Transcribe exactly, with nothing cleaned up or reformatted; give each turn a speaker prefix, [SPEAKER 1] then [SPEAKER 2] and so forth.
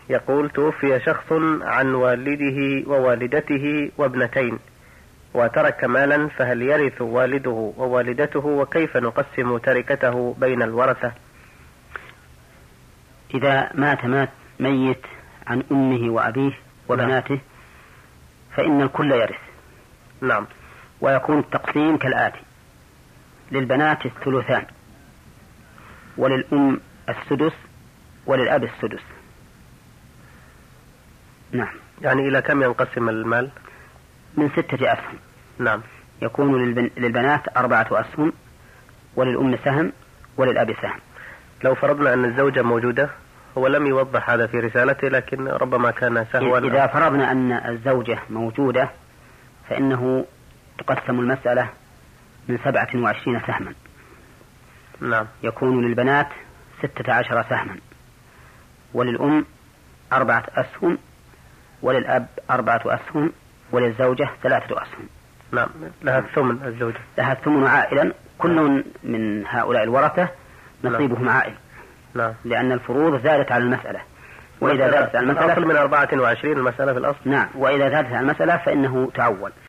[SPEAKER 1] يقول: توفي شخص عن والده ووالدته وابنتين وترك مالا، فهل يرث والده ووالدته، وكيف نقسم تركته بين الورثة؟
[SPEAKER 2] إذا مات مات ميت عن أمه وأبيه وبناته فإن الكل يرث.
[SPEAKER 1] نعم.
[SPEAKER 2] ويكون التقسيم كالآتي: للبنات الثلثان، وللأم السدس، وللأب السدس. نعم.
[SPEAKER 1] يعني إلى كم ينقسم المال؟
[SPEAKER 2] من ستة أسهم.
[SPEAKER 1] نعم.
[SPEAKER 2] يكون للبن... للبنات أربعة أسهم، وللأم سهم، وللأب سهم.
[SPEAKER 1] لو فرضنا أن الزوجة موجودة، هو لم يوضح هذا في رسالته لكن ربما كان سهوا.
[SPEAKER 2] إذا فرضنا أن الزوجة موجودة فإنه تقسم المسألة من سبعة وعشرين سهما.
[SPEAKER 1] نعم.
[SPEAKER 2] يكون للبنات ستة عشر سهما، وللأم أربعة أسهم، وللأب أربعة أسهم، وللزوجة ثلاثة أسهم.
[SPEAKER 1] نعم. لها الثمن الزوجة.
[SPEAKER 2] لها الثمن عائلا، كل من هؤلاء الورثة نصيبهم نعم. عائل.
[SPEAKER 1] نعم.
[SPEAKER 2] لأن الفروض زادت على المسألة، وإذا زادت على المسألة
[SPEAKER 1] الأصل من أربعة وعشرين المسألة في الأصل.
[SPEAKER 2] نعم. وإذا زادت على المسألة فإنه تعول.